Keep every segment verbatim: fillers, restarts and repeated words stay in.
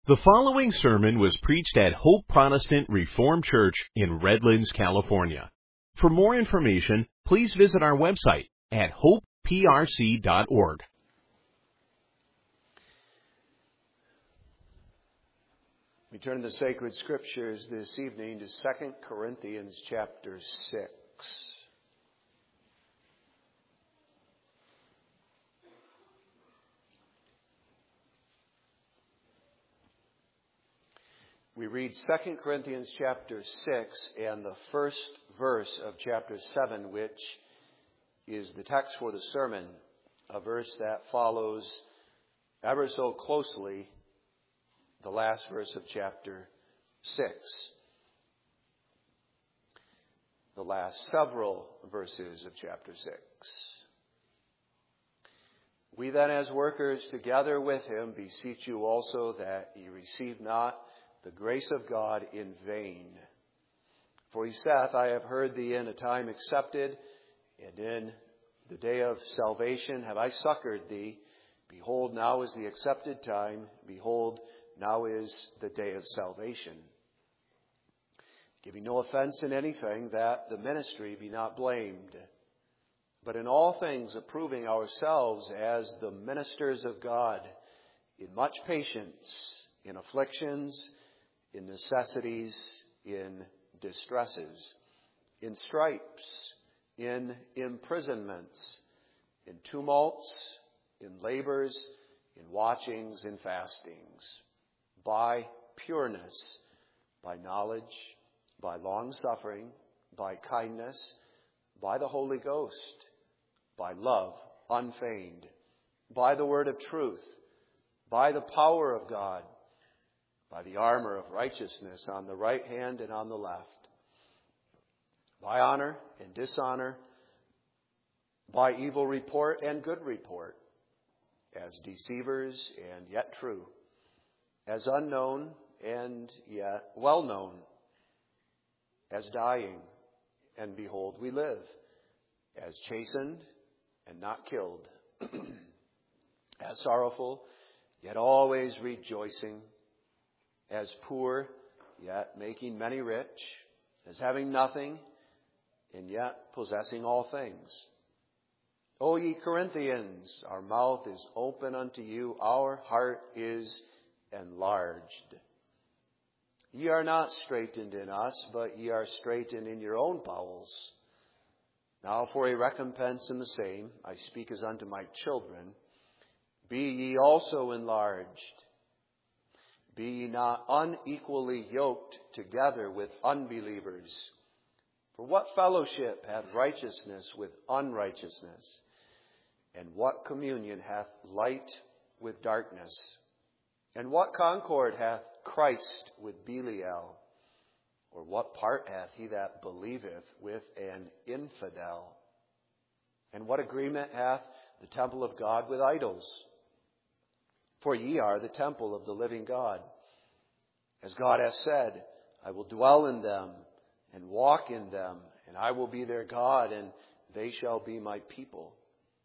The following sermon was preached at Hope Protestant Reformed Church in Redlands, California. For more information, please visit our website at hope p r c dot org. We turn to the sacred scriptures this evening to Second Corinthians chapter six. We read Second Corinthians chapter six and the first verse of chapter seven, which is the text for the sermon, a verse that follows ever so closely the last verse of chapter six. The last several verses of chapter six. We then as workers together with him beseech you also that ye receive not the grace of God in vain. For he saith, I have heard thee in a time accepted, and in the day of salvation have I succored thee. Behold, now is the accepted time. Behold, now is the day of salvation. Giving no offense in anything, that the ministry be not blamed, but in all things approving ourselves as the ministers of God, in much patience, in afflictions, in necessities, in distresses, in stripes, in imprisonments, in tumults, in labors, in watchings, in fastings, by pureness, by knowledge, by long-suffering, by kindness, by the Holy Ghost, by love unfeigned, by the word of truth, by the power of God, by the armor of righteousness on the right hand and on the left, by honor and dishonor, by evil report and good report, as deceivers and yet true, as unknown and yet well known, as dying and behold we live, as chastened and not killed, as sorrowful yet always rejoicing, as poor, yet making many rich, as having nothing, and yet possessing all things. O ye Corinthians, our mouth is open unto you, our heart is enlarged. Ye are not straitened in us, but ye are straitened in your own bowels. Now for a recompense in the same, I speak as unto my children, be ye also enlarged. Be ye not unequally yoked together with unbelievers. For what fellowship hath righteousness with unrighteousness? And what communion hath light with darkness? And what concord hath Christ with Belial? Or what part hath he that believeth with an infidel? And what agreement hath the temple of God with idols? For ye are the temple of the living God. As God hath said, I will dwell in them and walk in them, and I will be their God, and they shall be my people.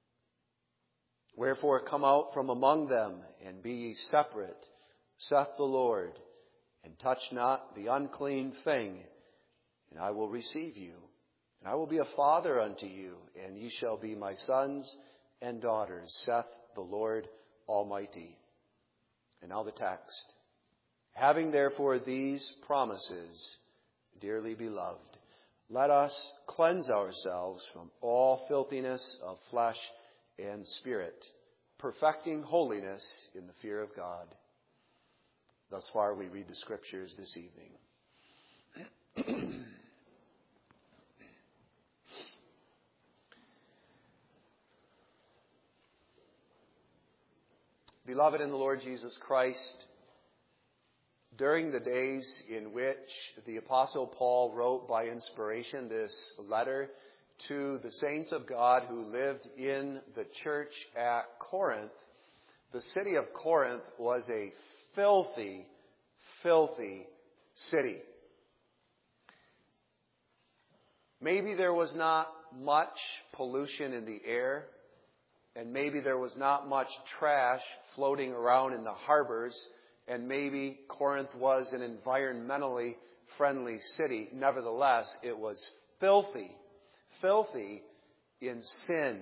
Wherefore come out from among them, and be ye separate, saith the Lord, and touch not the unclean thing, and I will receive you. And I will be a father unto you, and ye shall be my sons and daughters, saith the Lord Almighty. And now the text. Having therefore these promises, dearly beloved, let us cleanse ourselves from all filthiness of flesh and spirit, perfecting holiness in the fear of God. Thus far we read the scriptures this evening. Beloved in the Lord Jesus Christ, during the days in which the Apostle Paul wrote by inspiration this letter to the saints of God who lived in the church at Corinth, the city of Corinth was a filthy, filthy city. Maybe there was not much pollution in the air, and maybe there was not much trash floating around in the harbors and maybe Corinth was an environmentally friendly city. Nevertheless, it was filthy, filthy in sin.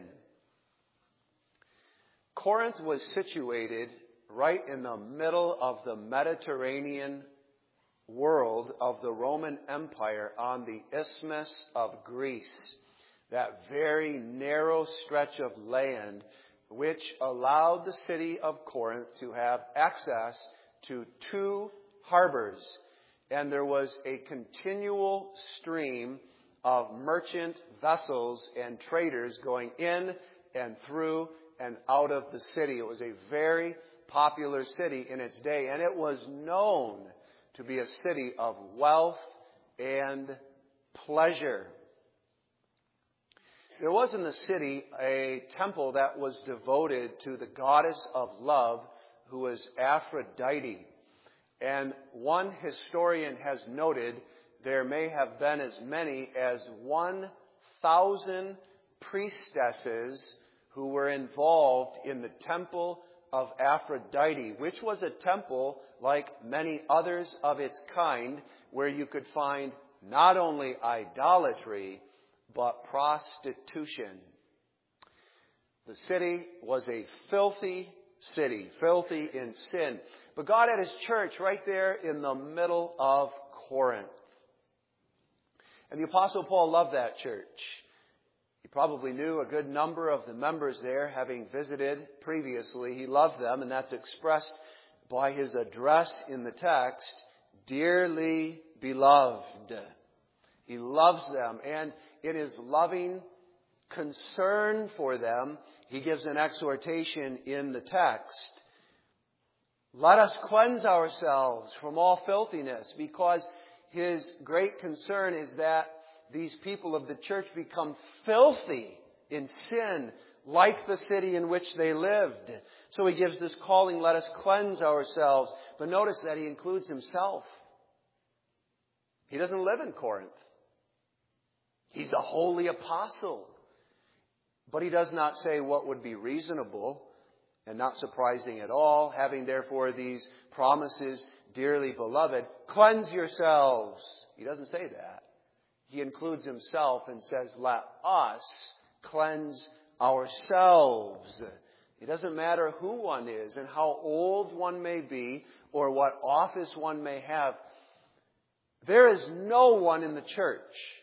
Corinth was situated right in the middle of the Mediterranean world of the Roman Empire on the Isthmus of Greece, that very narrow stretch of land which allowed the city of Corinth to have access to two harbors. And there was a continual stream of merchant vessels and traders going in and through and out of the city. It was a very popular city in its day, and it was known to be a city of wealth and pleasure. There was in the city a temple that was devoted to the goddess of love, who was Aphrodite. And one historian has noted there may have been as many as one thousand priestesses who were involved in the temple of Aphrodite, which was a temple like many others of its kind, where you could find not only idolatry, but prostitution. The city was a filthy city, filthy in sin. But God had His church right there in the middle of Corinth. And the Apostle Paul loved that church. He probably knew a good number of the members there, having visited previously. He loved them, and that's expressed by his address in the text, "Dearly beloved." He loves them, and in his loving concern for them, he gives an exhortation in the text. Let us cleanse ourselves from all filthiness, because his great concern is that these people of the church become filthy in sin, like the city in which they lived. So he gives this calling, let us cleanse ourselves. But notice that he includes himself. He doesn't live in Corinth. He's a holy apostle. But he does not say what would be reasonable and not surprising at all, having therefore these promises, dearly beloved, cleanse yourselves. He doesn't say that. He includes himself and says, let us cleanse ourselves. It doesn't matter who one is and how old one may be or what office one may have. There is no one in the church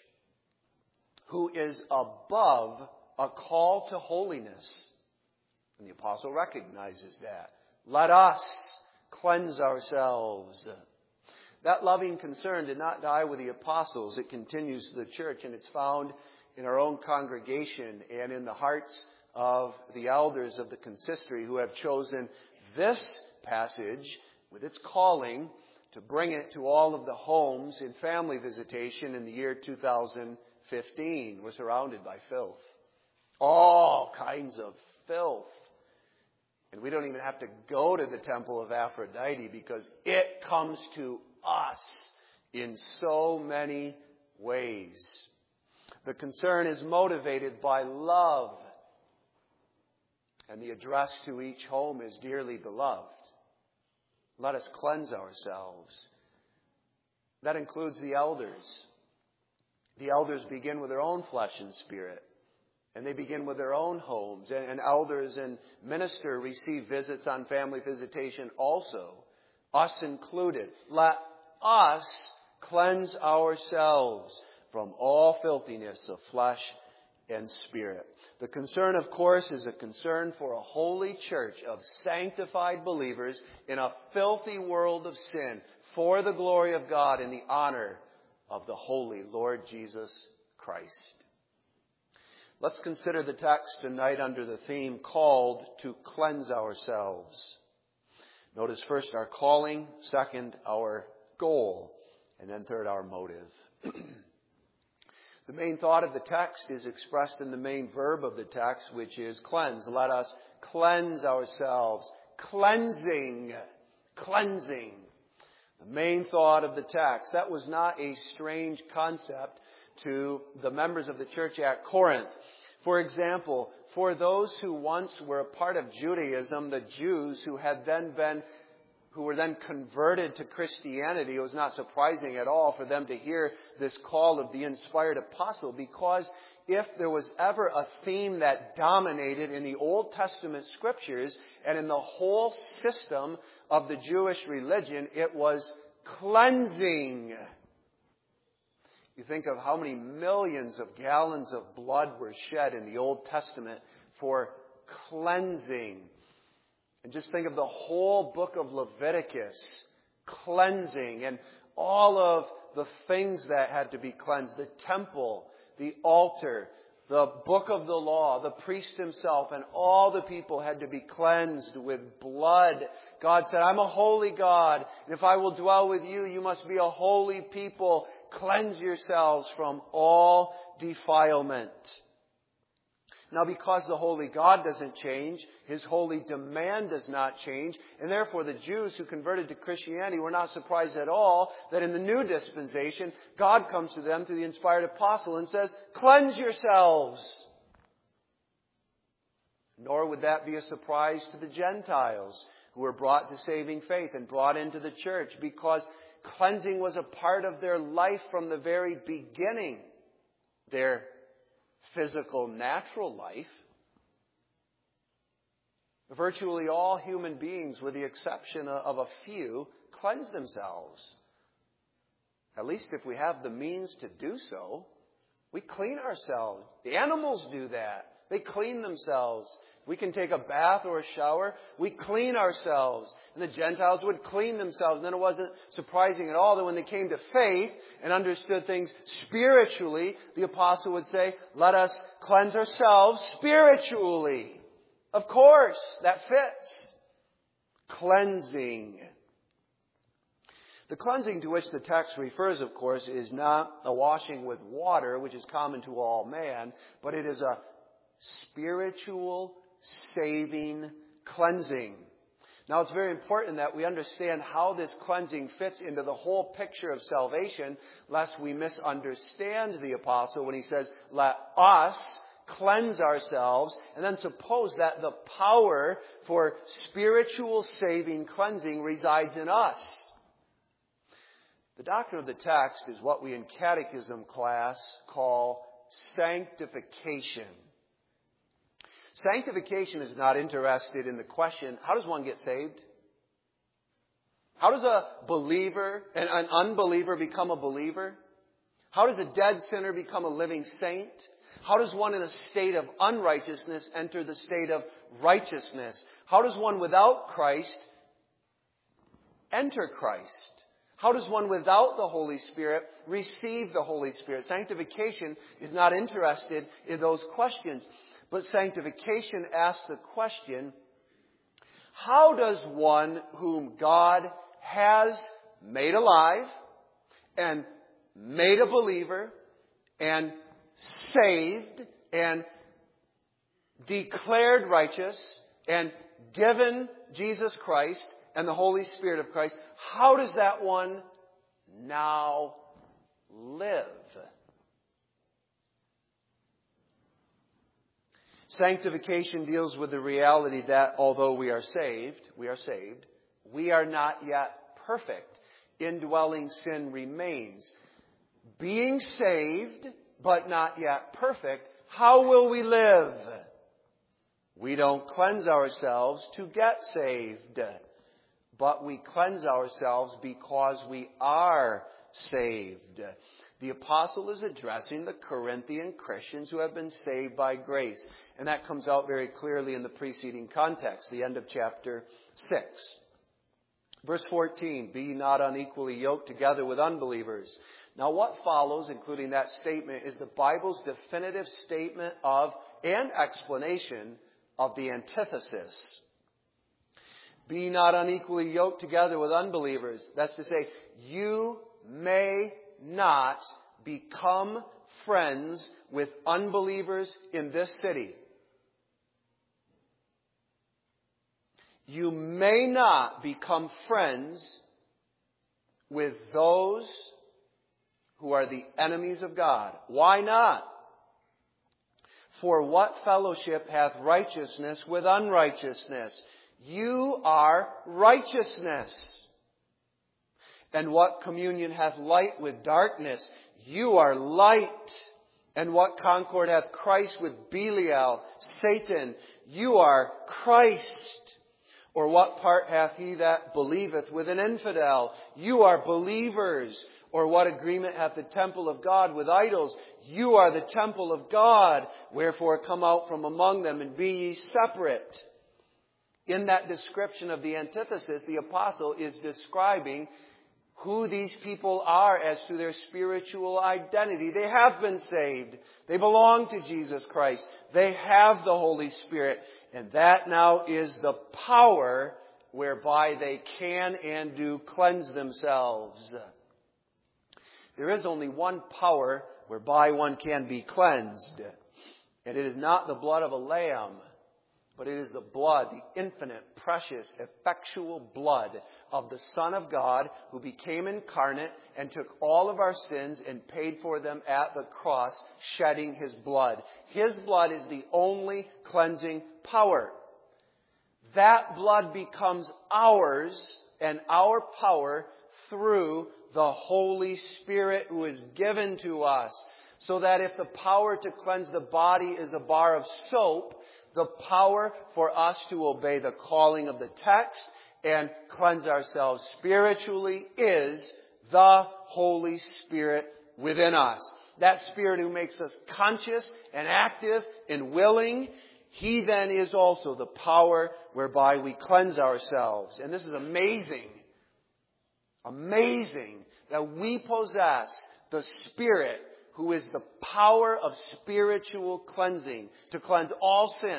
who is above a call to holiness. And the apostle recognizes that. Let us cleanse ourselves. That loving concern did not die with the apostles. It continues to the church, and it's found in our own congregation and in the hearts of the elders of the consistory, who have chosen this passage with its calling to bring it to all of the homes in family visitation in the year two thousand fifteen. We're surrounded by filth. All kinds of filth. And we don't even have to go to the temple of Aphrodite, because it comes to us in so many ways. The concern is motivated by love. And the address to each home is dearly beloved. Let us cleanse ourselves. That includes the elders. The elders begin with their own flesh and spirit. And they begin with their own homes. And, and elders and minister receive visits on family visitation also. Us included. Let us cleanse ourselves from all filthiness of flesh and spirit. The concern, of course, is a concern for a holy church of sanctified believers in a filthy world of sin, for the glory of God and the honor of the holy Lord Jesus Christ. Let's consider the text tonight under the theme called to cleanse ourselves. Notice first our calling, second our goal, and then third our motive. The main thought of the text is expressed in the main verb of the text, which is cleanse. Let us cleanse ourselves. Cleansing. Cleansing. The main thought of the text. That was not a strange concept to the members of the church at Corinth. For example, for those who once were a part of Judaism, the Jews who had then been who were then converted to Christianity, it was not surprising at all for them to hear this call of the inspired apostle, because if there was ever a theme that dominated in the Old Testament scriptures and in the whole system of the Jewish religion, it was cleansing. You think of how many millions of gallons of blood were shed in the Old Testament for cleansing. And just think of the whole book of Leviticus, cleansing, and all of the things that had to be cleansed. The temple, the altar, the book of the law, the priest himself, and all the people had to be cleansed with blood. God said, I'm a holy God, and if I will dwell with you, you must be a holy people. Cleanse yourselves from all defilement. Now, because the holy God doesn't change, His holy demand does not change, and therefore the Jews who converted to Christianity were not surprised at all that in the new dispensation, God comes to them through the inspired apostle and says, cleanse yourselves. Nor would that be a surprise to the Gentiles who were brought to saving faith and brought into the church, because cleansing was a part of their life from the very beginning. Their physical, natural life. Virtually all human beings, with the exception of a few, cleanse themselves. At least if we have the means to do so. We clean ourselves. The animals do that. They clean themselves. We can take a bath or a shower. We clean ourselves. And the Gentiles would clean themselves. And then it wasn't surprising at all that when they came to faith and understood things spiritually, the apostle would say, let us cleanse ourselves spiritually. Of course, that fits. Cleansing. The cleansing to which the text refers, of course, is not a washing with water, which is common to all man, but it is a spiritual saving cleansing. Now, it's very important that we understand how this cleansing fits into the whole picture of salvation, lest we misunderstand the apostle when he says, let us cleanse ourselves, and then suppose that the power for spiritual saving cleansing resides in us. The doctrine of the text is what we in catechism class call sanctification. Sanctification is not interested in the question, how does one get saved? How does a believer, an, an unbeliever become a believer? How does a dead sinner become a living saint? How does one in a state of unrighteousness enter the state of righteousness? How does one without Christ enter Christ? How does one without the Holy Spirit receive the Holy Spirit? Sanctification is not interested in those questions. But sanctification asks the question, how does one whom God has made alive and made a believer and saved and declared righteous and given Jesus Christ and the Holy Spirit of Christ, how does that one now live? Sanctification deals with the reality that although we are saved, we are saved, we are not yet perfect. Indwelling sin remains. Being saved, but not yet perfect, how will we live? We don't cleanse ourselves to get saved, but we cleanse ourselves because we are saved. The apostle is addressing the Corinthian Christians who have been saved by grace. And that comes out very clearly in the preceding context, the end of chapter six. Verse fourteen, be ye not unequally yoked together with unbelievers. Now what follows, including that statement, is the Bible's definitive statement of and explanation of the antithesis. Be ye not unequally yoked together with unbelievers. That's to say, you may not become friends with unbelievers in this city. You may not become friends with those who are the enemies of God. Why not? For what fellowship hath righteousness with unrighteousness? You are righteousness. And what communion hath light with darkness? You are light. And what concord hath Christ with Belial, Satan? You are Christ. Or what part hath he that believeth with an infidel? You are believers. Or what agreement hath the temple of God with idols? You are the temple of God. Wherefore come out from among them and be ye separate. In that description of the antithesis, the apostle is describing who these people are as to their spiritual identity. They have been saved. They belong to Jesus Christ. They have the Holy Spirit. And that now is the power whereby they can and do cleanse themselves. There is only one power whereby one can be cleansed. And it is not the blood of a lamb, but it is the blood, the infinite, precious, effectual blood of the Son of God who became incarnate and took all of our sins and paid for them at the cross, shedding His blood. His blood is the only cleansing power. That blood becomes ours and our power through the Holy Spirit who is given to us. So that if the power to cleanse the body is a bar of soap, the power for us to obey the calling of the text and cleanse ourselves spiritually is the Holy Spirit within us. That Spirit who makes us conscious and active and willing, He then is also the power whereby we cleanse ourselves. And this is amazing. Amazing that we possess the Spirit who is the power of spiritual cleansing, to cleanse all sin.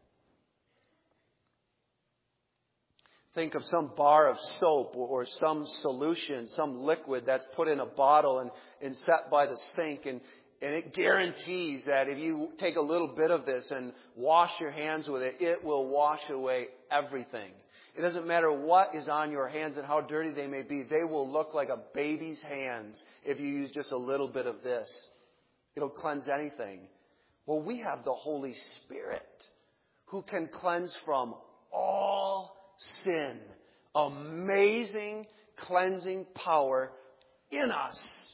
Think of some bar of soap or some solution, some liquid that's put in a bottle and, and set by the sink. And, and it guarantees that if you take a little bit of this and wash your hands with it, it will wash away everything. It doesn't matter what is on your hands and how dirty they may be. They will look like a baby's hands if you use just a little bit of this. It'll cleanse anything. Well, we have the Holy Spirit who can cleanse from all sin. Amazing cleansing power in us.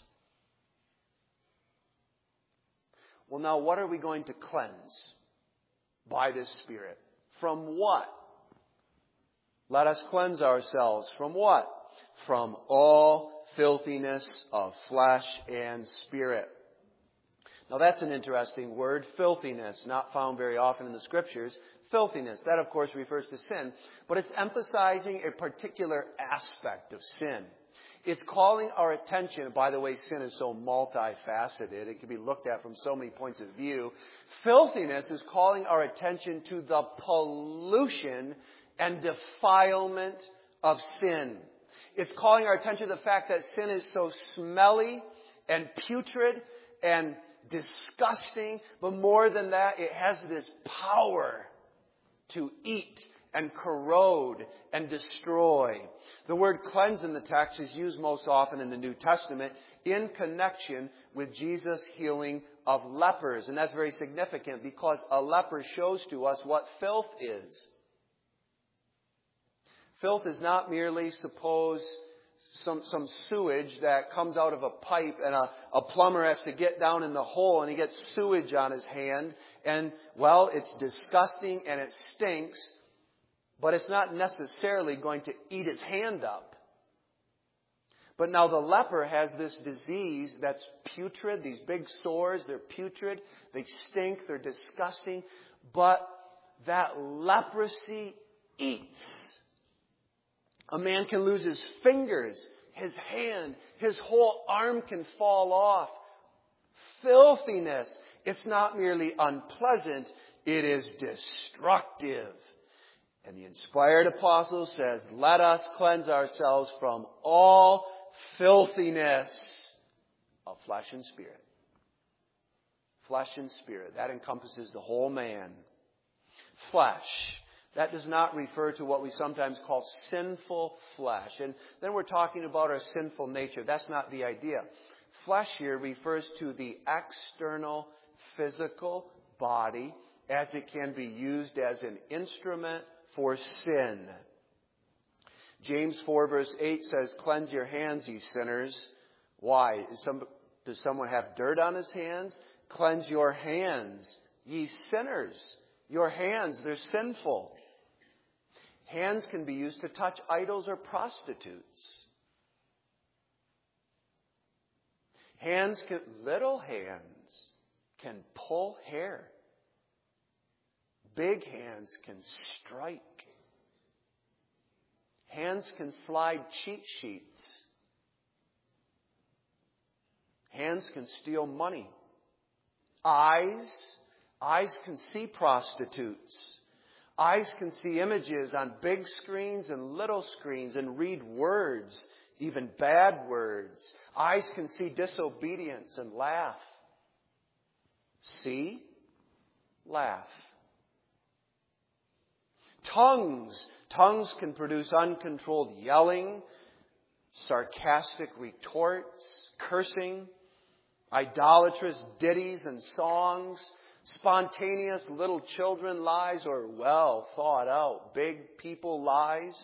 Well, now what are we going to cleanse by this Spirit? From what? Let us cleanse ourselves from what? From all filthiness of flesh and spirit. Now that's an interesting word, filthiness, not found very often in the Scriptures. Filthiness, that of course refers to sin, but it's emphasizing a particular aspect of sin. It's calling our attention, by the way, sin is so multifaceted, it can be looked at from so many points of view. Filthiness is calling our attention to the pollution and defilement of sin. It's calling our attention to the fact that sin is so smelly and putrid and disgusting, but more than that, it has this power to eat and corrode and destroy. The word cleanse in the text is used most often in the New Testament in connection with Jesus' healing of lepers. And that's very significant because a leper shows to us what filth is. Filth is not merely, suppose, some, some sewage that comes out of a pipe and a, a plumber has to get down in the hole and he gets sewage on his hand. And, well, it's disgusting and it stinks, but it's not necessarily going to eat his hand up. But now the leper has this disease that's putrid. These big sores, they're putrid. They stink. They're disgusting. But that leprosy eats. A man can lose his fingers, his hand, his whole arm can fall off. Filthiness. It's not merely unpleasant, it is destructive. And the inspired apostle says, let us cleanse ourselves from all filthiness of flesh and spirit. Flesh and spirit. That encompasses the whole man. Flesh. That does not refer to what we sometimes call sinful flesh. And then we're talking about our sinful nature. That's not the idea. Flesh here refers to the external physical body as it can be used as an instrument for sin. James four verse eight says, "Cleanse your hands, ye sinners." Why? Is some, does someone have dirt on his hands? Cleanse your hands, ye sinners. Your hands, they're sinful. Hands can be used to touch idols or prostitutes. Hands can, little hands can pull hair. Big hands can strike. Hands can slide cheat sheets. Hands can steal money. Eyes, eyes can see prostitutes. Eyes can see images on big screens and little screens and read words, even bad words. Eyes can see disobedience and laugh. See, laugh. Tongues. Tongues can produce uncontrolled yelling, sarcastic retorts, cursing, idolatrous ditties and songs, spontaneous little children lies, or well thought out big people lies.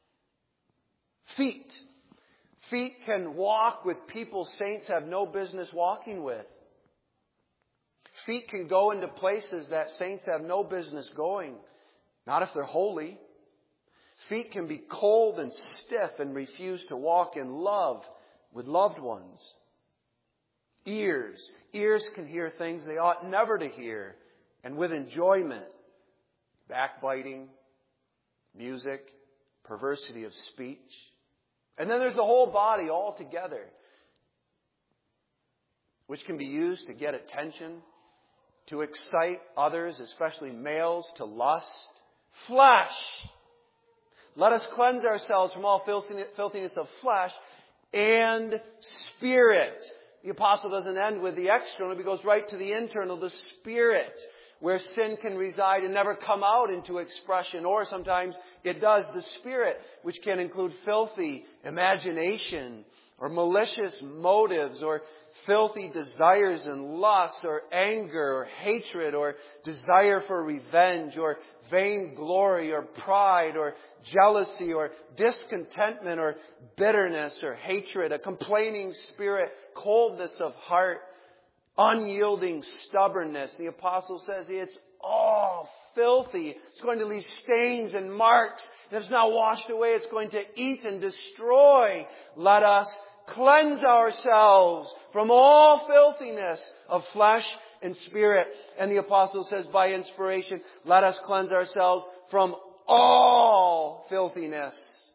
Feet. Feet can walk with people saints have no business walking with. Feet can go into places that saints have no business going. Not if they're holy. Feet can be cold and stiff and refuse to walk in love with loved ones. Ears. Ears can hear things they ought never to hear, and with enjoyment. Backbiting, music, perversity of speech. And then there's the whole body all together, which can be used to get attention, to excite others, especially males, to lust. Flesh. Let us cleanse ourselves from all filthiness of flesh and spirit. The apostle doesn't end with the external. He goes right to the internal, the spirit, where sin can reside and never come out into expression. Or sometimes it does, the spirit, which can include filthy imagination or malicious motives or filthy desires and lusts or anger or hatred or desire for revenge or vain glory or pride or jealousy or discontentment or bitterness or hatred, a complaining spirit, coldness of heart, unyielding stubbornness. The apostle says it's all filthy. It's going to leave stains and marks. And if it's not washed away, it's going to eat and destroy. Let us cleanse ourselves from all filthiness of flesh and spirit. And the apostle says by inspiration, let us cleanse ourselves from all filthiness.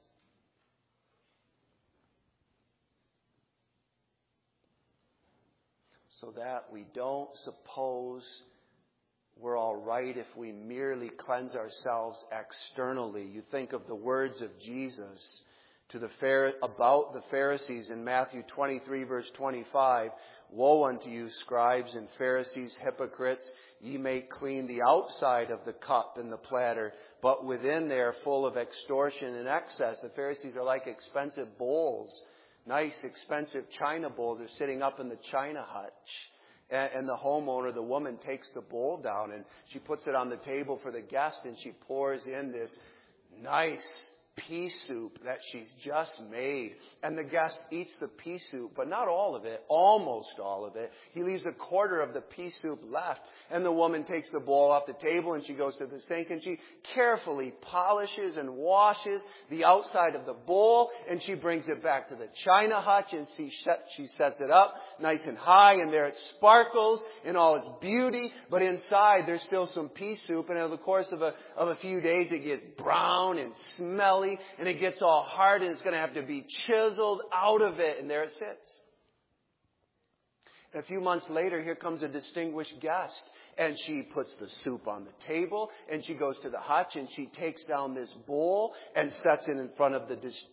So that we don't suppose we're all right if we merely cleanse ourselves externally. You think of the words of Jesus to the Phar- about the Pharisees in Matthew twenty-three verse twenty-five. Woe unto you, scribes and Pharisees, hypocrites! Ye make clean the outside of the cup and the platter, but within they are full of extortion and excess. The Pharisees are like expensive bowls. Nice, expensive china bowls are sitting up in the china hutch. And the homeowner, the woman, takes the bowl down and she puts it on the table for the guest and she pours in this nice pea soup that she's just made. And the guest eats the pea soup, but not all of it, almost all of it. He leaves a quarter of the pea soup left. And the woman takes the bowl off the table and she goes to the sink and she carefully polishes and washes the outside of the bowl. And she brings it back to the china hutch and she, set, she sets it up nice and high. And there it sparkles in all its beauty. But inside there's still some pea soup. And over the course of a, of a few days it gets brown and smelly. And it gets all hard and it's going to have to be chiseled out of it. And there it sits. And a few months later, here comes a distinguished guest. And she puts the soup on the table. And she goes to the hutch and she takes down this bowl and sets it in front of the dis-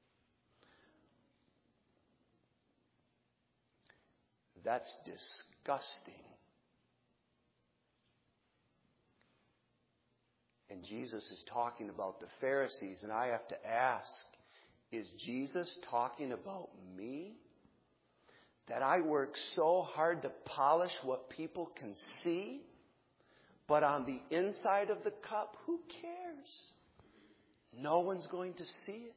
That's disgusting. And Jesus is talking about the Pharisees. And I have to ask, is Jesus talking about me? That I work so hard to polish what people can see? But on the inside of the cup, who cares? No one's going to see it.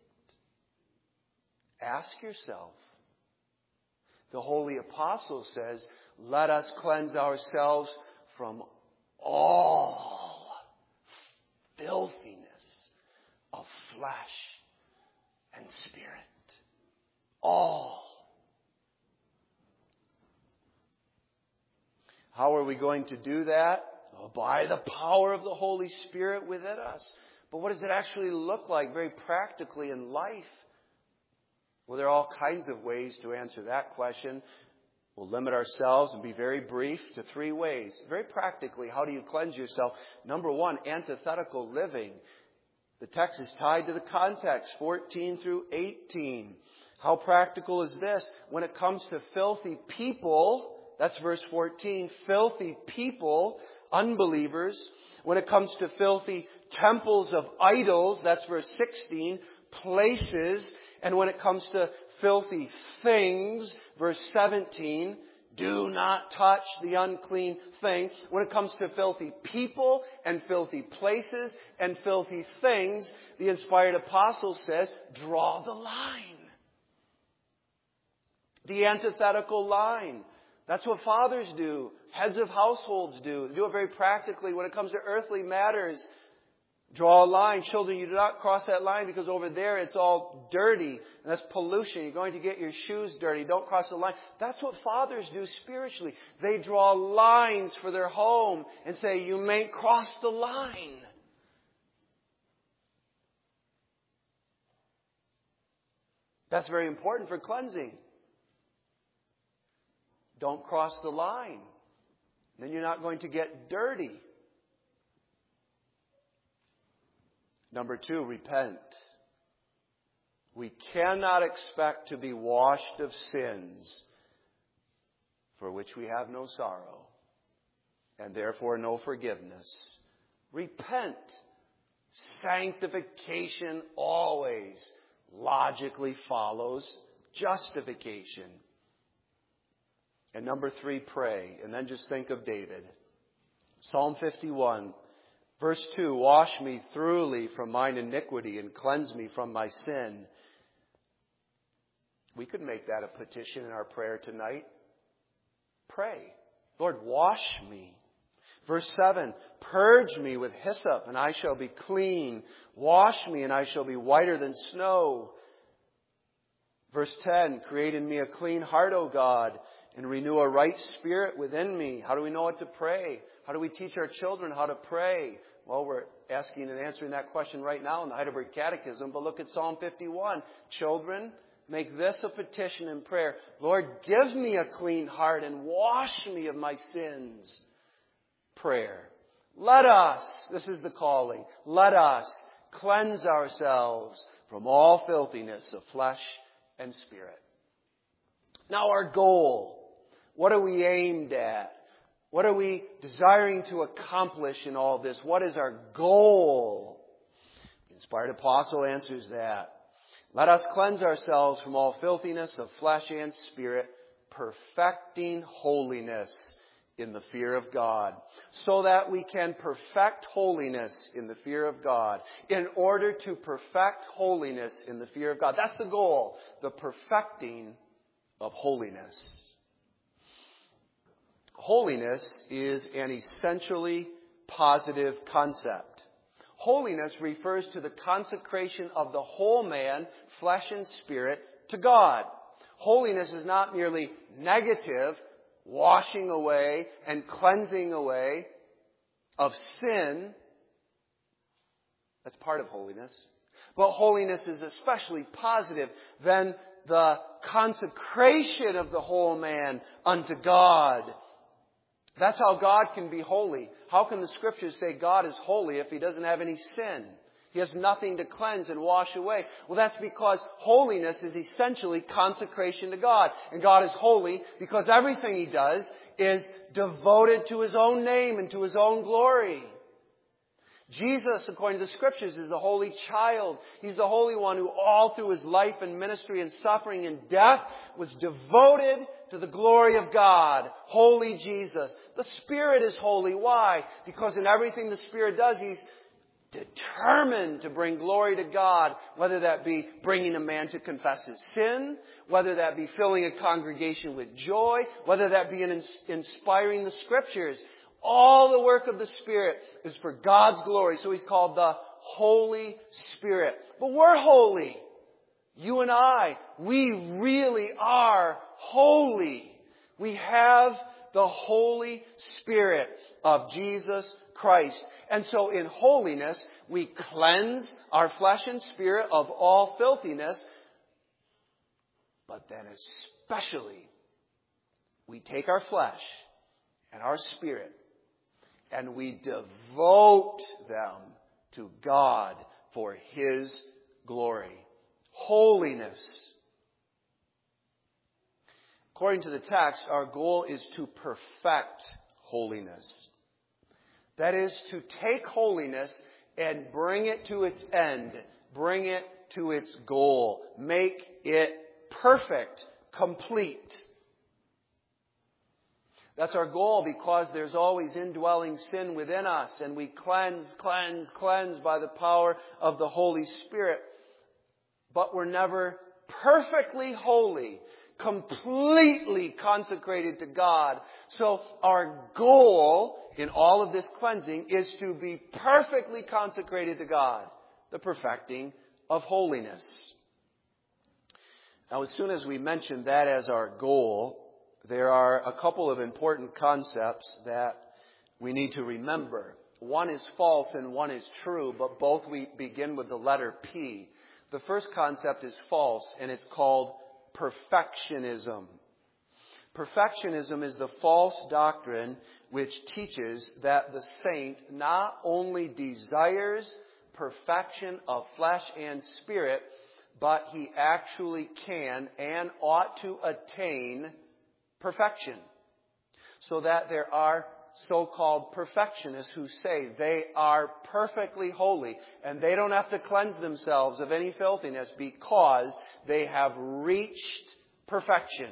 Ask yourself. The Holy Apostle says, let us cleanse ourselves from all filthiness of flesh and spirit. All. How are we going to do that? Well, by the power of the Holy Spirit within us. But what does it actually look like very practically in life? Well, there are all kinds of ways to answer that question. We'll limit ourselves and be very brief to three ways. Very practically, how do you cleanse yourself? Number one, antithetical living. The text is tied to the context, fourteen through eighteen. How practical is this? When it comes to filthy people, that's verse fourteen, filthy people, unbelievers. When it comes to filthy temples of idols, that's verse sixteen, places. And when it comes to filthy things, verse seventeen, do not touch the unclean thing. When it comes to filthy people and filthy places and filthy things, the inspired apostle says, draw the line. The antithetical line. That's what fathers do. Heads of households do. They do it very practically when it comes to earthly matters. Draw a line. Children, you do not cross that line because over there it's all dirty. And that's pollution. You're going to get your shoes dirty. Don't cross the line. That's what fathers do spiritually. They draw lines for their home and say, you may cross the line. That's very important for cleansing. Don't cross the line. Then you're not going to get dirty. Number two, repent. We cannot expect to be washed of sins for which we have no sorrow and therefore no forgiveness. Repent. Sanctification always logically follows justification. And number three, pray. And then just think of David. Psalm fifty-one, verse two, wash me thoroughly from mine iniquity and cleanse me from my sin. We could make that a petition in our prayer tonight. Pray. Lord, wash me. Verse seven, purge me with hyssop and I shall be clean. Wash me and I shall be whiter than snow. Verse ten, create in me a clean heart, O God, and renew a right spirit within me. How do we know what to pray? How do we teach our children how to pray? Well, we're asking and answering that question right now in the Heidelberg Catechism. But look at Psalm fifty-one. Children, make this a petition in prayer. Lord, give me a clean heart and wash me of my sins. Prayer. Let us, this is the calling, let us cleanse ourselves from all filthiness of flesh and spirit. Now our goal. What are we aimed at? What are we desiring to accomplish in all this? What is our goal? The inspired apostle answers that. Let us cleanse ourselves from all filthiness of flesh and spirit, perfecting holiness in the fear of God, so that we can perfect holiness in the fear of God. In order to perfect holiness in the fear of God. That's the goal. The perfecting of holiness. Holiness is an essentially positive concept. Holiness refers to the consecration of the whole man, flesh and spirit, to God. Holiness is not merely negative, washing away and cleansing away of sin. That's part of holiness. But holiness is especially positive. Then the consecration of the whole man unto God. That's how God can be holy. How can the Scriptures say God is holy if He doesn't have any sin? He has nothing to cleanse and wash away. Well, that's because holiness is essentially consecration to God. And God is holy because everything He does is devoted to His own name and to His own glory. Jesus, according to the Scriptures, is the holy child. He's the holy one who all through His life and ministry and suffering and death was devoted to the glory of God. Holy Jesus. The Spirit is holy. Why? Because in everything the Spirit does, He's determined to bring glory to God, whether that be bringing a man to confess his sin, whether that be filling a congregation with joy, whether that be in inspiring the Scriptures. All the work of the Spirit is for God's glory. So He's called the Holy Spirit. But we're holy. You and I, we really are holy. We have the Holy Spirit of Jesus Christ. And so in holiness, we cleanse our flesh and spirit of all filthiness. But then especially, we take our flesh and our spirit and we devote them to God for His glory. Holiness. According to the text, our goal is to perfect holiness. That is to take holiness and bring it to its end, bring it to its goal, make it perfect, complete. That's our goal because there's always indwelling sin within us, and we cleanse, cleanse, cleanse by the power of the Holy Spirit. But we're never perfectly holy, completely consecrated to God. So our goal in all of this cleansing is to be perfectly consecrated to God, the perfecting of holiness. Now, as soon as we mention that as our goal, there are a couple of important concepts that we need to remember. One is false and one is true, but both we begin with the letter P. The first concept is false, and it's called perfectionism. Perfectionism is the false doctrine which teaches that the saint not only desires perfection of flesh and spirit, but he actually can and ought to attain perfection. So that there are so-called perfectionists who say they are perfectly holy and they don't have to cleanse themselves of any filthiness because they have reached perfection.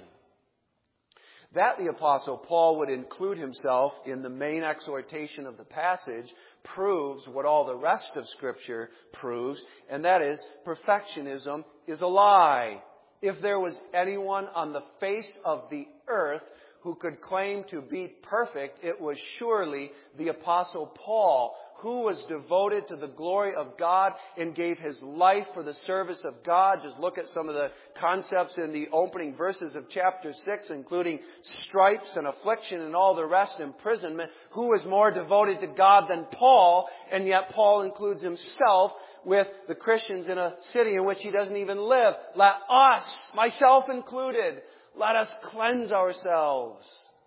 That the Apostle Paul would include himself in the main exhortation of the passage proves what all the rest of Scripture proves, and that is perfectionism is a lie. If there was anyone on the face of the earth who could claim to be perfect, it was surely the Apostle Paul, who was devoted to the glory of God and gave his life for the service of God. Just look at some of the concepts in the opening verses of chapter six, including stripes and affliction and all the rest, imprisonment. Who was more devoted to God than Paul? And yet Paul includes himself with the Christians in a city in which he doesn't even live. Let us, myself included, let us cleanse ourselves.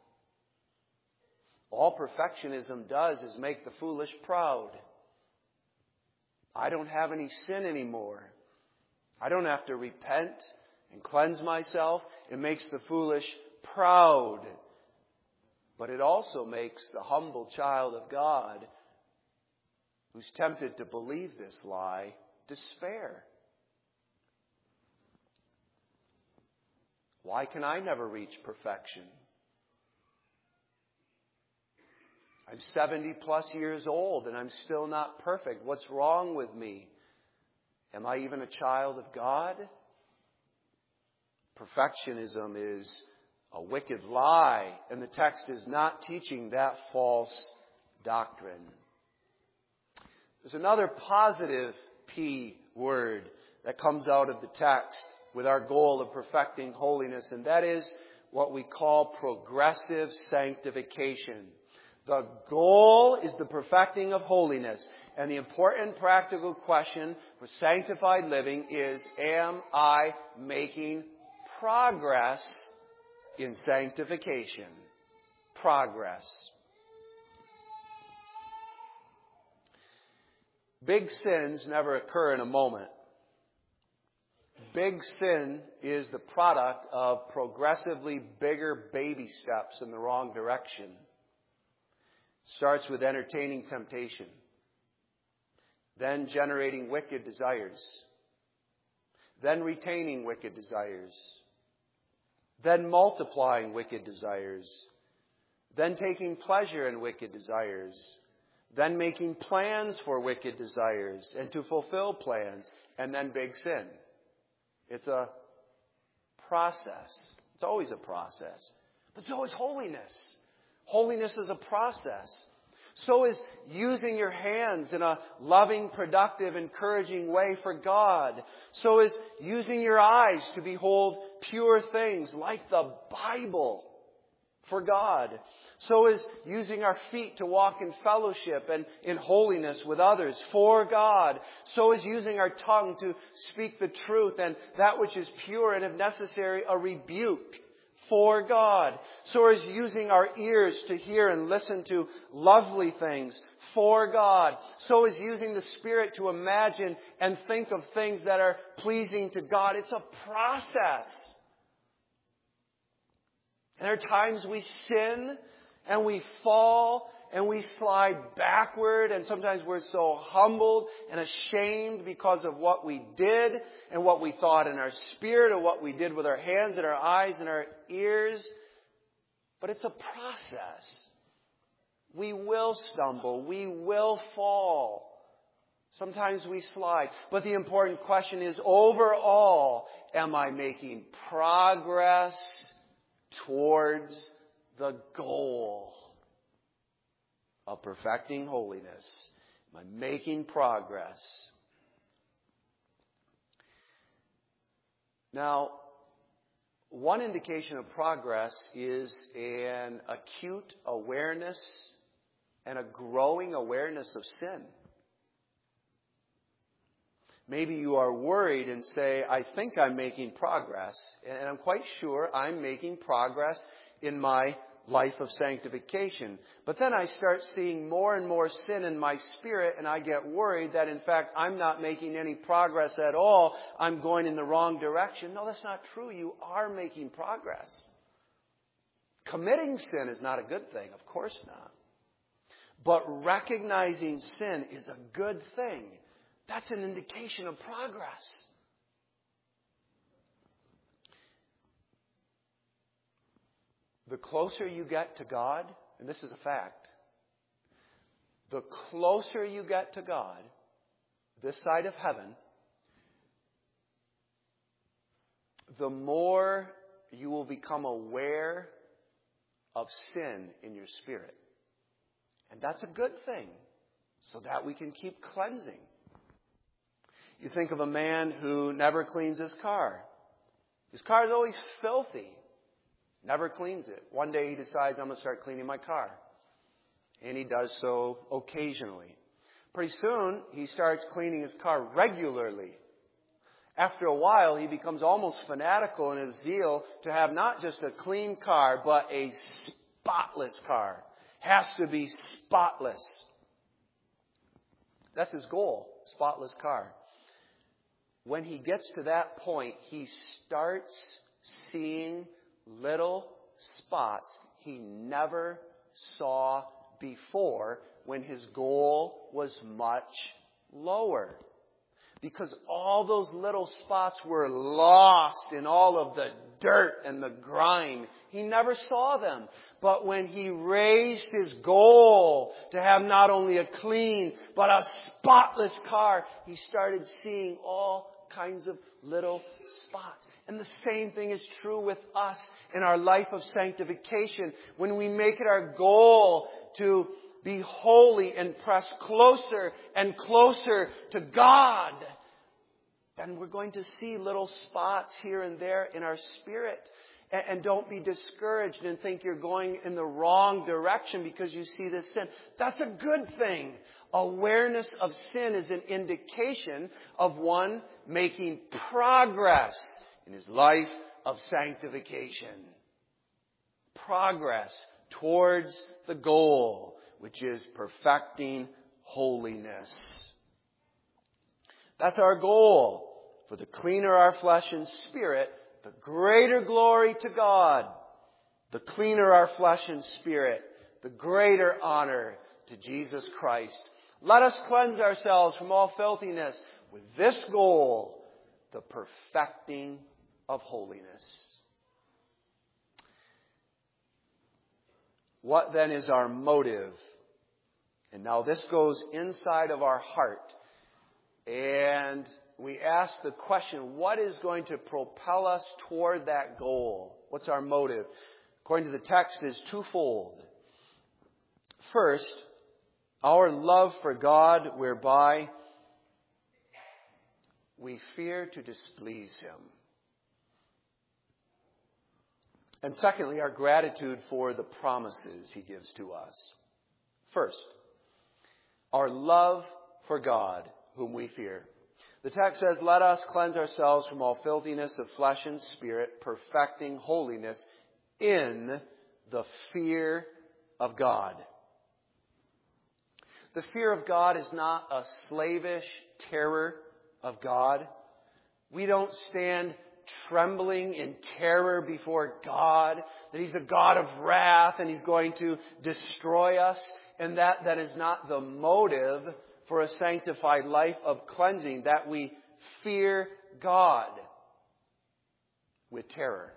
All perfectionism does is make the foolish proud. I don't have any sin anymore. I don't have to repent and cleanse myself. It makes the foolish proud. But it also makes the humble child of God, who's tempted to believe this lie, despair. Why can I never reach perfection? I'm seventy plus years old and I'm still not perfect. What's wrong with me? Am I even a child of God? Perfectionism is a wicked lie, and the text is not teaching that false doctrine. There's another positive P word that comes out of the text with our goal of perfecting holiness, and that is what we call progressive sanctification. The goal is the perfecting of holiness. And the important practical question for sanctified living is, am I making progress in sanctification? Progress. Big sins never occur in a moment. Big sin is the product of progressively bigger baby steps in the wrong direction. Starts with entertaining temptation, then generating wicked desires, then retaining wicked desires, then multiplying wicked desires, then taking pleasure in wicked desires, then making plans for wicked desires and to fulfill plans, and then big sin. It's a process. It's always a process. But so is holiness. Holiness is a process. So is using your hands in a loving, productive, encouraging way for God. So is using your eyes to behold pure things like the Bible for God. So is using our feet to walk in fellowship and in holiness with others for God. So is using our tongue to speak the truth and that which is pure and, if necessary, a rebuke for God. So is using our ears to hear and listen to lovely things for God. So is using the Spirit to imagine and think of things that are pleasing to God. It's a process. And there are times we sin and we fall and we slide backward, and sometimes we're so humbled and ashamed because of what we did and what we thought in our spirit or what we did with our hands and our eyes and our ears. But it's a process. We will stumble. We will fall. Sometimes we slide. But the important question is, overall, am I making progress towards the goal of perfecting holiness? Am I making progress? Now, one indication of progress is an acute awareness and a growing awareness of sin. Maybe you are worried and say, I think I'm making progress, and I'm quite sure I'm making progress in my life of sanctification. But then I start seeing more and more sin in my spirit, and I get worried that, in fact, I'm not making any progress at all. I'm going in the wrong direction. No, that's not true. You are making progress. Committing sin is not a good thing. Of course not. But recognizing sin is a good thing. That's an indication of progress. The closer you get to God, and this is a fact, the closer you get to God, this side of heaven, the more you will become aware of sin in your spirit. And that's a good thing, so that we can keep cleansing. You think of a man who never cleans his car. His car is always filthy. Never cleans it. One day he decides, I'm going to start cleaning my car. And he does so occasionally. Pretty soon, he starts cleaning his car regularly. After a while, he becomes almost fanatical in his zeal to have not just a clean car, but a spotless car. Has to be spotless. That's his goal, spotless car. When he gets to that point, he starts seeing little spots he never saw before when his goal was much lower. Because all those little spots were lost in all of the dirt and the grime. He never saw them. But when he raised his goal to have not only a clean, but a spotless car, he started seeing all kinds of little spots. And the same thing is true with us in our life of sanctification. When we make it our goal to be holy and press closer and closer to God, then we're going to see little spots here and there in our spirit. And don't be discouraged and think you're going in the wrong direction because you see this sin. That's a good thing. Awareness of sin is an indication of one making progress in his life of sanctification. Progress towards the goal, which is perfecting holiness. That's our goal. For the cleaner our flesh and spirit, the greater glory to God. The cleaner our flesh and spirit, the greater honor to Jesus Christ. Let us cleanse ourselves from all filthiness with this goal, the perfecting of holiness. What then is our motive And now this goes inside of our heart. And we ask the question, what is going to propel us toward that goal? What's our motive? According to the text, is twofold. First, our love for God, whereby we fear to displease Him. And secondly, our gratitude for the promises He gives to us. First, our love for God, whom we fear. The text says, let us cleanse ourselves from all filthiness of flesh and spirit, perfecting holiness in the fear of God. The fear of God is not a slavish terror of God. We don't stand trembling in terror before God, that He's a God of wrath and He's going to destroy us. And that, that is not the motive for a sanctified life of cleansing, that we fear God with terror.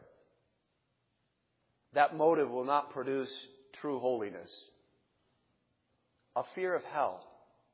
That motive will not produce true holiness. A fear of hell.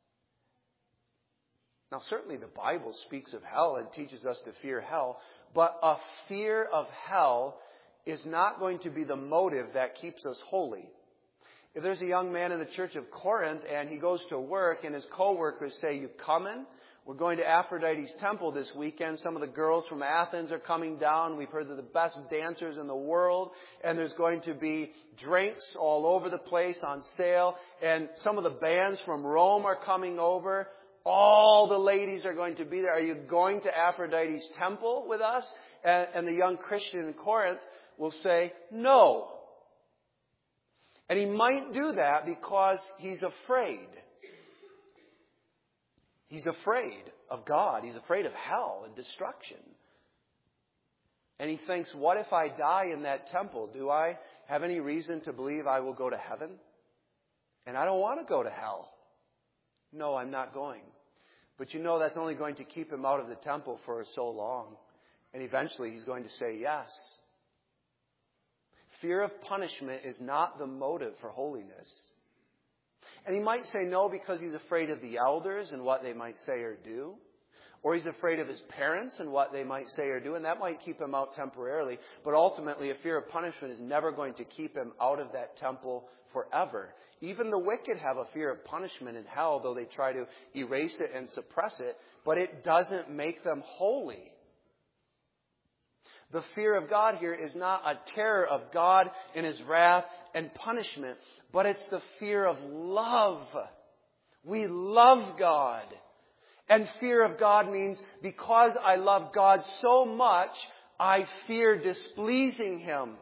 Now, certainly the Bible speaks of hell and teaches us to fear hell, but a fear of hell is not going to be the motive that keeps us holy. If there's a young man in the church of Corinth and he goes to work and his co-workers say, you coming? We're going to Aphrodite's temple this weekend. Some of the girls from Athens are coming down. We've heard they're the best dancers in the world. And there's going to be drinks all over the place on sale. And some of the bands from Rome are coming over. All the ladies are going to be there. Are you going to Aphrodite's temple with us? And, and the young Christian in Corinth will say, no. And he might do that because he's afraid. He's afraid of God. He's afraid of hell and destruction. And he thinks, what if I die in that temple? Do I have any reason to believe I will go to heaven? And I don't want to go to hell. No, I'm not going. But you know that's only going to keep him out of the temple for so long. And eventually he's going to say yes. Fear of punishment is not the motive for holiness. And he might say no because he's afraid of the elders and what they might say or do. Or he's afraid of his parents and what they might say or do. And that might keep him out temporarily. But ultimately, a fear of punishment is never going to keep him out of that temple forever. Even the wicked have a fear of punishment in hell, though they try to erase it and suppress it. But it doesn't make them holy. The fear of God here is not a terror of God and His wrath and punishment, but it's the fear of love. We love God. And fear of God means because I love God so much, I fear displeasing Him.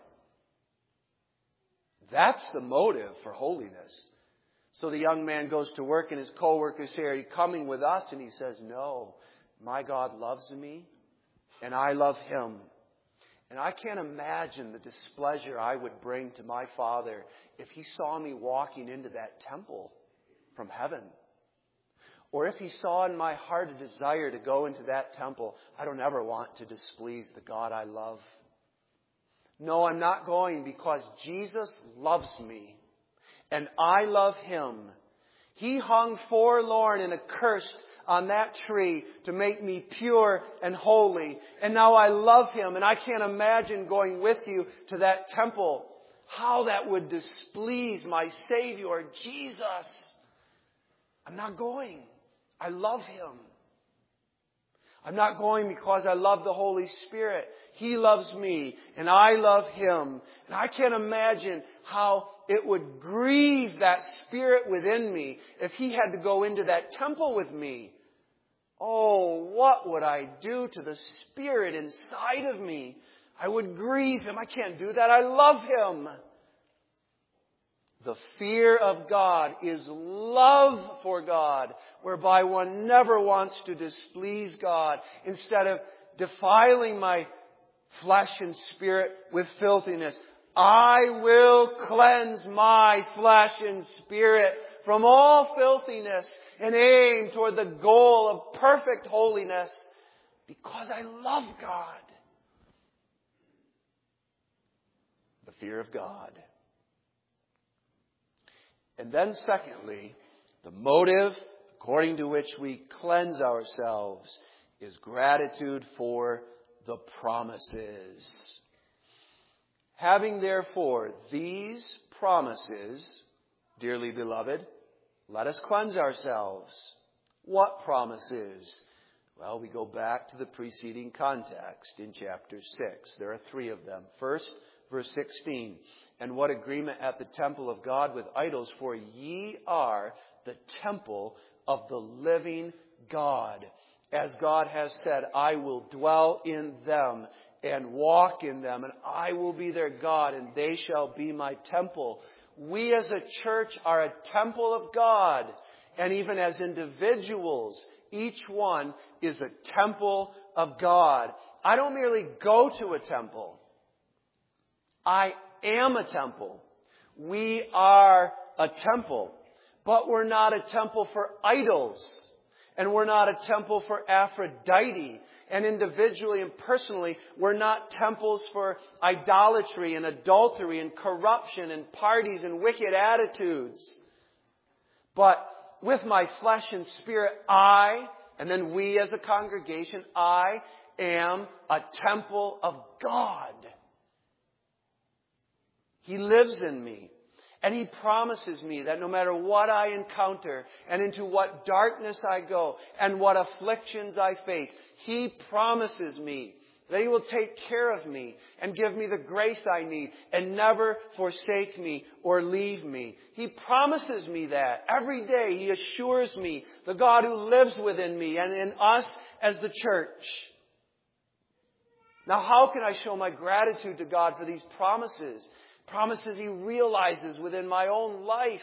That's the motive for holiness. So the young man goes to work and his co-workers say, are you coming with us? And he says, no, my God loves me and I love Him. And I can't imagine the displeasure I would bring to my Father if He saw me walking into that temple from heaven. Or if He saw in my heart a desire to go into that temple. I don't ever want to displease the God I love. No, I'm not going because Jesus loves me and I love Him. He hung forlorn and accursed on that tree to make me pure and holy. And now I love Him, and I can't imagine going with you to that temple. How that would displease my Savior, Jesus. I'm not going. I love Him. I'm not going because I love the Holy Spirit. He loves me, and I love Him. And I can't imagine how it would grieve that Spirit within me if He had to go into that temple with me. Oh, what would I do to the Spirit inside of me? I would grieve Him. I can't do that. I love Him. The fear of God is love for God, whereby one never wants to displease God. Instead of defiling my flesh and spirit with filthiness, I will cleanse my flesh and spirit from all filthiness and aim toward the goal of perfect holiness because I love God. The fear of God. And then secondly, The motive, according to which we cleanse ourselves, is gratitude for the promises. Having therefore these promises, dearly beloved, let us cleanse ourselves. What promises? Well, we go back to the preceding context in chapter six. There are three of them. First, verse sixteen. And what agreement at the temple of God with idols? For ye are the temple of the living God. As God has said, I will dwell in them and walk in them, and I will be their God, and they shall be my temple. We as a church are a temple of God. And even as individuals, each one is a temple of God. I don't merely go to a temple. I am a temple. We are a temple. But we're not a temple for idols. And we're not a temple for Aphrodite. And individually and personally, we're not temples for idolatry and adultery and corruption and parties and wicked attitudes. But with my flesh and spirit, I, and then we as a congregation, I am a temple of God. He lives in me. And He promises me that no matter what I encounter and into what darkness I go and what afflictions I face, He promises me that He will take care of me and give me the grace I need and never forsake me or leave me. He promises me that every day. He assures me, the God who lives within me and in us as the church. Now, how can I show my gratitude to God for these promises? Promises He realizes within my own life.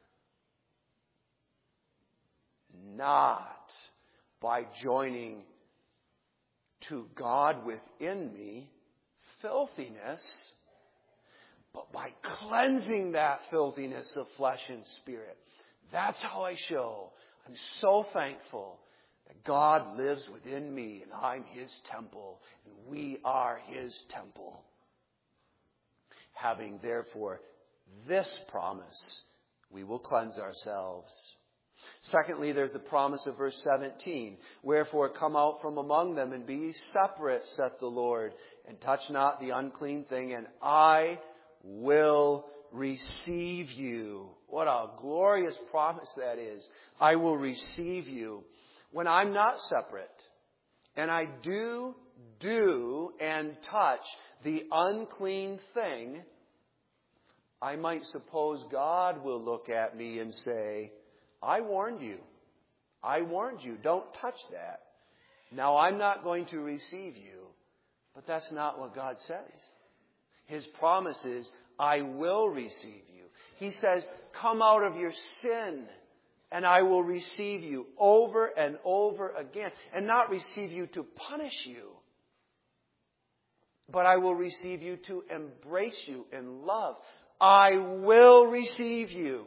Not by joining to God within me filthiness, but by cleansing that filthiness of flesh and spirit. That's how I show. I'm so thankful that God lives within me and I'm His temple and we are His temple. Having therefore this promise, we will cleanse ourselves. Secondly, there's the promise of verse seventeen. Wherefore come out from among them and be ye separate, saith the Lord, and touch not the unclean thing, and I will receive you. What a glorious promise that is. I will receive you. When I'm not separate, and I do, do, and touch the unclean thing, I might suppose God will look at me and say, I warned you. I warned you. Don't touch that. Now I'm not going to receive you. But that's not what God says. His promise is, I will receive you. He says, come out of your sin and I will receive you over and over again. And not receive you to punish you, but I will receive you to embrace you in love. I will receive you.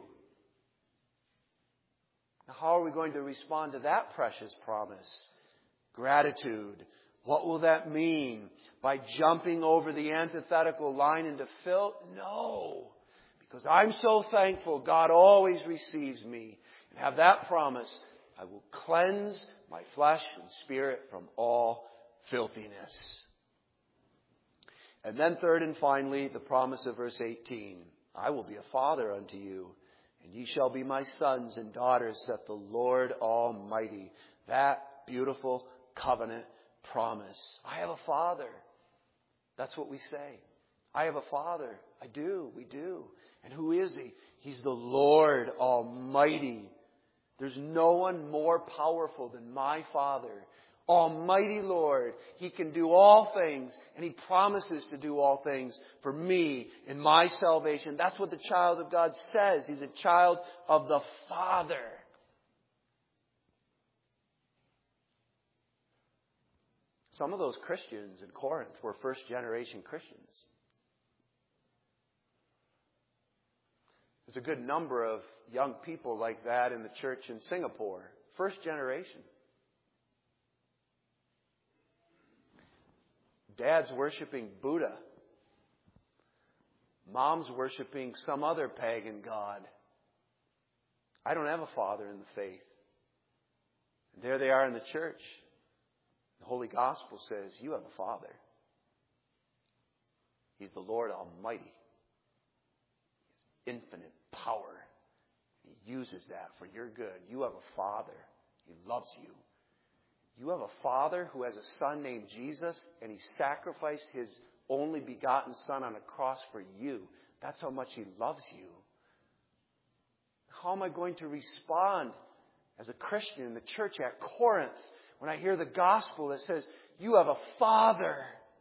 Now, how are we going to respond to that precious promise? Gratitude. What will that mean? By jumping over the antithetical line into filth? No. Because I'm so thankful God always receives me. And have that promise. I will cleanse my flesh and spirit from all filthiness. And then third and finally, the promise of verse eighteen. I will be a father unto you, and ye shall be my sons and daughters, saith the Lord Almighty. That beautiful covenant promise. I have a father. That's what we say. I have a father. I do. We do. And who is He? He's the Lord Almighty. There's no one more powerful than my Father. Almighty Lord. He can do all things, and He promises to do all things for me in my salvation. That's what the child of God says. He's a child of the Father. Some of those Christians in Corinth were first generation Christians. There's a good number of young people like that in the church in Singapore. First generation. Dad's worshiping Buddha. Mom's worshiping some other pagan god. I don't have a father in the faith. And there they are in the church. The Holy Gospel says, you have a father. He's the Lord Almighty. He has infinite power. He uses that for your good. You have a father. He loves you. You have a father who has a son named Jesus, and he sacrificed his only begotten son on a cross for you. That's how much he loves you. How am I going to respond as a Christian in the church at Corinth when I hear the gospel that says, you have a father?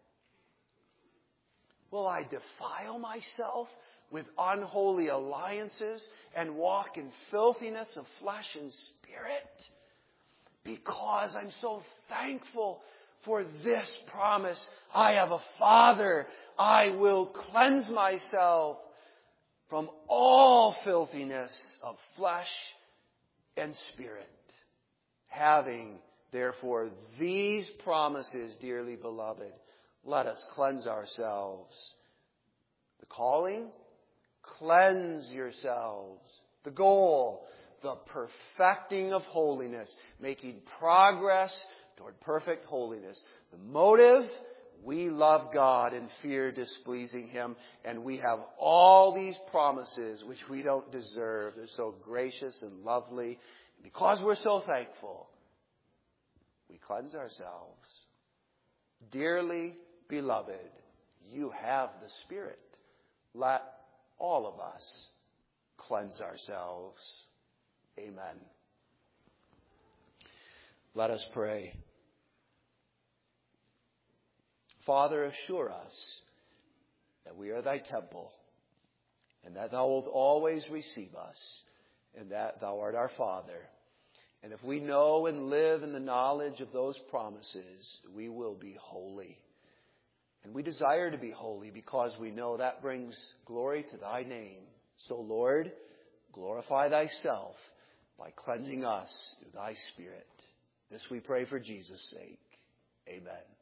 Will I defile myself with unholy alliances and walk in filthiness of flesh and spirit? Because I'm so thankful for this promise. I have a father. I will cleanse myself from all filthiness of flesh and spirit. Having, therefore, these promises, dearly beloved, let us cleanse ourselves. The calling, cleanse yourselves. The goal, the perfecting of holiness, making progress toward perfect holiness. The motive, we love God and fear displeasing Him, and we have all these promises which we don't deserve. They're so gracious and lovely. Because we're so thankful, we cleanse ourselves. Dearly beloved, you have the Spirit. Let all of us cleanse ourselves. Amen. Let us pray. Father, assure us that we are thy temple, and that thou wilt always receive us, and that thou art our Father. And if we know and live in the knowledge of those promises, we will be holy. And we desire to be holy because we know that brings glory to thy name. So, Lord, glorify thyself by cleansing us through thy Spirit. This we pray for Jesus' sake. Amen.